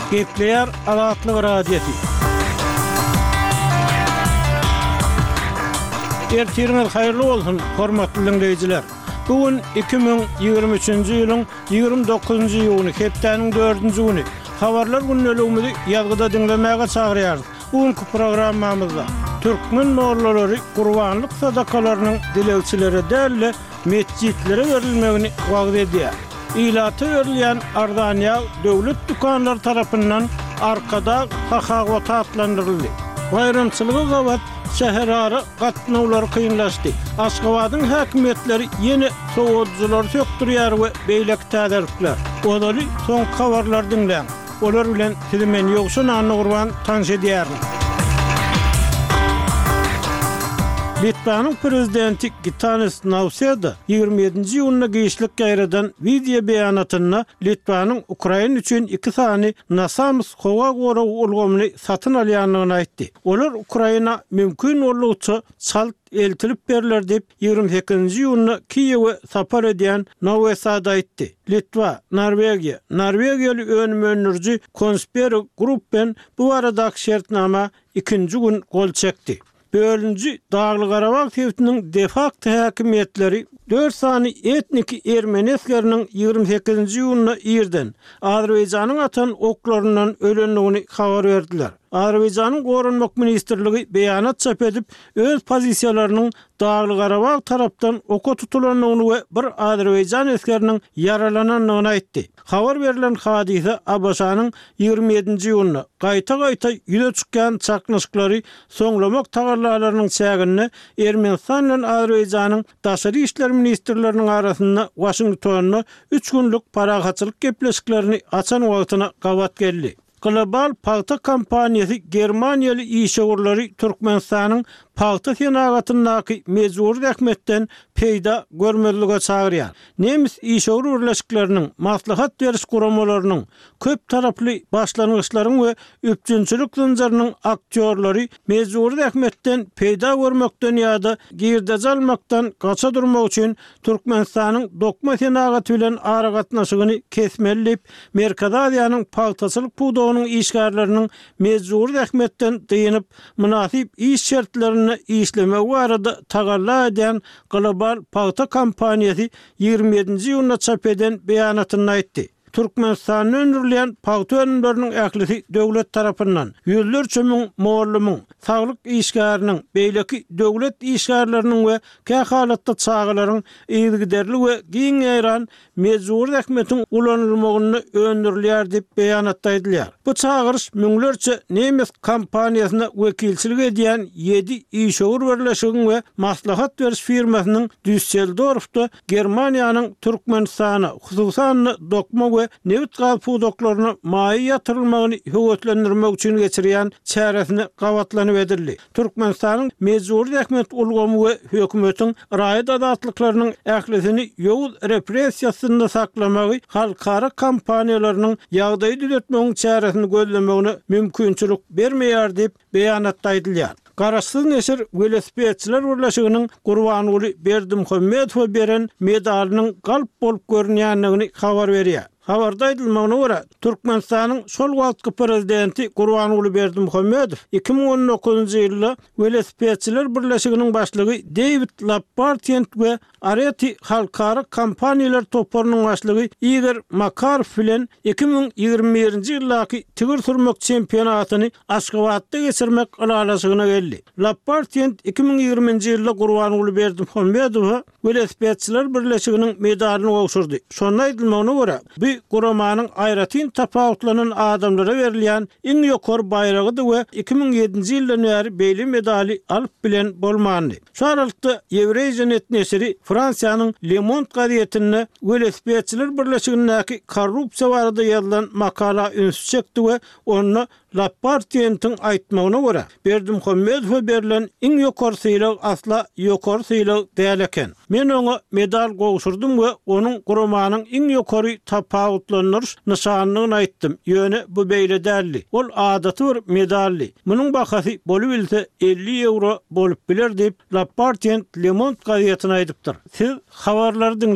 Gepleyer Azatlyk Radiosu. Ertiriniz hayırlı bolsun, hormatly dinleyijiler. Bugün 2023-nji ýylyň 29-njy ýylyny, hepdeniň 4-nji güni. Habarlar günnäligimizi ýazgyda dinlemäge çagyrýarys. Bugünkü programmamyzda türkmen mollary gurbanlyk sadakalarynyň dilegçileri dälle mescitlere berilmegini wagt edýär. İlaty berilýän ardanýa döwlet dukanlar tarapyndan arkada hahawata atlandyryldy. Baýramçylygy gawat şäherara gatnawlar kynlaşdy. Aşgabatyň häkimetleri ýene sowatjylar sökdürýär we beýlek täderipler. Olary soň habarlar dinleň. Olar bilen tilmen ýoksun anny gurban tanş edýär. Litvanyň prezidenti Gitanas Nauseda 27-nji ýylyna giýişlik gaýradan video beýanatyna Litvanyň Ukraina üçin 2 sany Nasams howa goraw ulgamyny satyn alýanlygyny aýtdy. Olar Ukraina mümkin bolýança salt eltilip berler dep 28-nji ýylyna Kiýewe sapar edýän Nauseda aýtdy. Litwa, Norwegiýaly önümönürji Konspero Gruppen bu arada şertnama 2-nji gün gol çekdi. Bölünci Dağlı Qarabağ Tevtinin defakto häkimetleri 4 sany etnik ermeni eskeriniň 28-nji ýylyna ýerden Azerbaýjanyň atan oklaryndan ölenligini habar berdiler. Azerbaýjanyň Gorunmak ministrligi beýanat çap edip öz pozisiýalarynyň Dağlı Qarabağ tarapdan oka tutulanlygyny we bir Azerbaýjan eskeriniň yaralananlygyny aýtdy. Habar berilen hadise Abaşanyň 27-nji ýylyna gaýta ýüze çykýan çaknyşyklary soňlamak tagarlalarynyň çägini Ermenistan bilen Azerbaýjanyň daşary işler ministrleriniň arasynda Washingtonna 3 günlük parahatçylyk gepleşiklerini açan wagtyna gawat geldi. Global paýta kampaniýasy Germaniýaly işgörleri Türkmenistanyň paýta senatyndaky mejburi rähmetden peýda görmezlige çagyrýar. Nemis işgör birleşikleriniň maslahat beriş guramalarynyň köp taraply başlangyçlaryň we üpjünçilik zynjarynyň aktýorlary mejburi rähmetden peýda görmekden ýa-da girde almakdan gaça durmak üçin Türkmenistanyň dokma senaty bilen ara gatnaşygyny kesmelip Merkez Aziýanyň paýtaçylyk puwdagynyň işgärlerini mejburi rähmetden diýinip münasip iş şertlerini işlemek barada tagarla eden Global paýta kampaniýasy 27-nji ýylyna çap eden beýanatyny aýtdy. Türkmenistanyň öndürilen paýta önümleriniň ählisi döwlet tarapyndan ýüzlerçe müň mollumyň, saglyk işgäriniň, beýleki döwlet işgärleriniň we kä halatda çağalaryň ýygyderli we giň ýaran mejburi rähmetiň ulanylmagyny öndürilýär dep beýanatda edilýär. Bu çağırış müňlerçe Nemes kampaniýasyna wekilçilik edýän 7 işgör birleşigiň we maslahat beriş firmasynyň Düsseldorfda Germaniýanyň Türkmenistana, hususan dokma Nevit puwdaklaryna maýy ýatyrylmagyny höwetlendirmek üçin geçirýän çäresini gawatlanyp edildi. Türkmenistanyň mejburi rähmet ulgamy we hökümetiň raýat adatlyklarynyň ählisini ýowuz repressiýasynda saklamagy halkara kampaniýalarynyň ýagdaýy düzeltmegiň çäresini gözlemegine mümkinçilik bermeýär dep beýanatda aýdylýar. Garaşsyz neşir velosipedçiler birleşiginiň Gurbanuly Berdimuhammedow beren medalynyň galp bolup görünýänligini habar berýär. Habarda aýdylmagyna görä, Türkmenistanyň şol wagtky prezidenti Gurbanuly Berdimuhammedow 2019-njy ýylda velosipedçiler birleşiginiň başlygy David Lapartient we Areti halkara kampaniýalar toplarynyň başlygy Igor Makarov bilen 2021-nji ýyldaky tigir sürmek çempionatyny Aşgabatda geçirmek alalasygyna geldi. Lapartient 2020-nji ýylda Gurbanuly Berdimuhammedow velosipedçiler birleşiginiň medalyny gowşurdy. Şonda aýdylmagyna görä, bu guramanyň aýratyn tapawutlanan adamlara berilýän iň ýokary baýragydy we 2007-nji ýyldan bäri beýle medali alyp bilen bolmandy. Şu aralykda Eurasianet neşri Fransiýanyň Le Monde gazetine velosipedçiler birleşigindäki korrupsiýa barada ýazylan makala ünsü çekdi we onu Lapartient'in aýtmagyna görä Berdimuhammedow berilen iň ýokary syýlag asla ýokary syýlag däl eken. Men oňa medal gowşurdum we onuň guramanyň iň ýokary tapawutlanýar nişanlygyny aýtdym. Ýöne bu beýle däldi. Ol adaty bir medalli. Munyň bahasy bolup bilse 50 euro bolup biler dep Lapartient Le Monde gazetine aýdypdyr. Siz habarlary